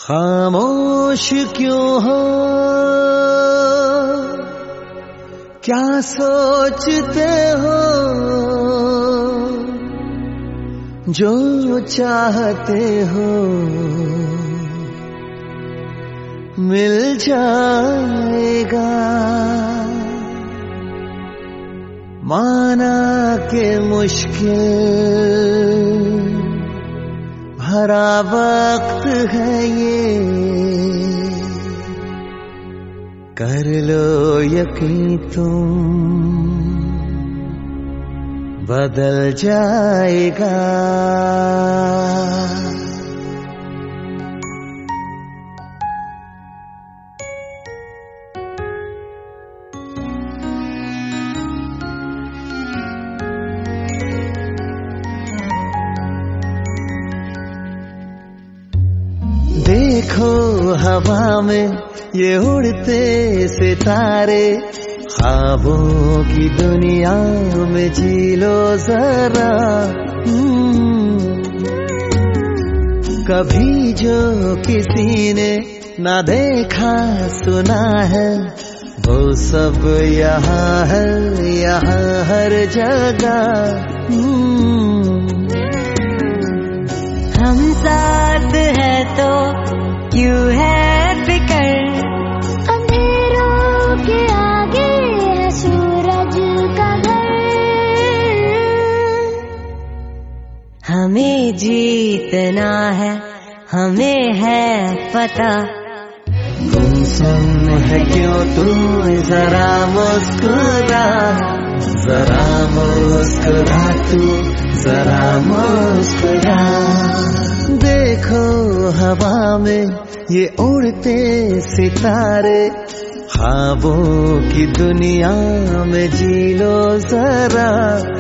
खामोश क्यों हो, क्या सोचते हो, जो चाहते हो मिल जाएगा। माना के मुश्किल भरा वक्त है ये, कर लो यकीन तुम बदल जाएगा। देखो हवा में ये उड़ते सितारे, ख्वाबों की दुनिया में जी लो जरा। कभी जो किसी ने ना देखा सुना है, वो सब यहाँ है, यहाँ हर जगह। हम साथ है तो क्यों है फिकर, अंधेरों के आगे है सूरज का घर। हमें जीतना है, हमें है पता। गुमसुम है क्यों तू, जरा मुस्कुरा, जरा मुस्कुरा तू, जरा मुस्कुरा। देखो हवा में ये उड़ते सितारे, ख्वाबों की दुनिया में जी लो जरा।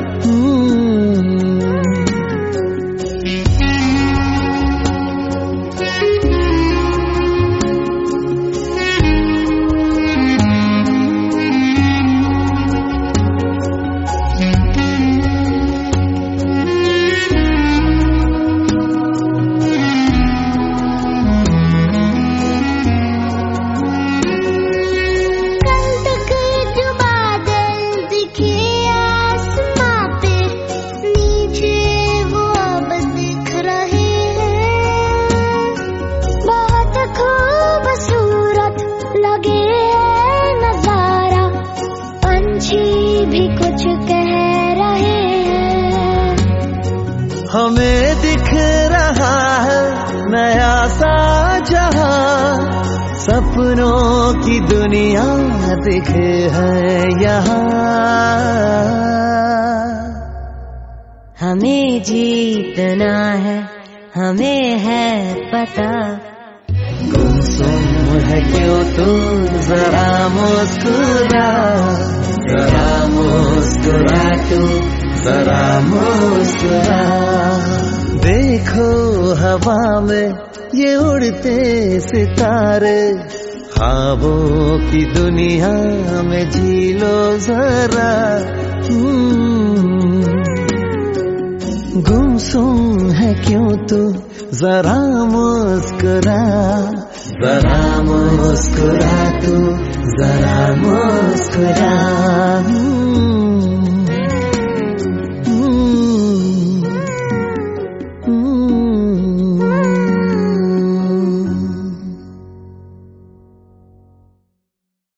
भी कुछ कह रहे हैं, हमें दिख रहा है नया सा जहां, सपनों की दुनिया दिखे है यहाँ। हमें जीतना है, हमें है पता। गुमसुम है क्यों तू, जरा मुस्कुरा, जरा मुस्कुरा तू, जरा मुस्कुरा। देखो हवा में ये उड़ते सितारे, ख्वाबों की दुनिया में जी लो जरा। गुमसुम है क्यों तू, जरा मुस्कुरा, जरा मुस्कुरा तू, जरा मुस्कुरा।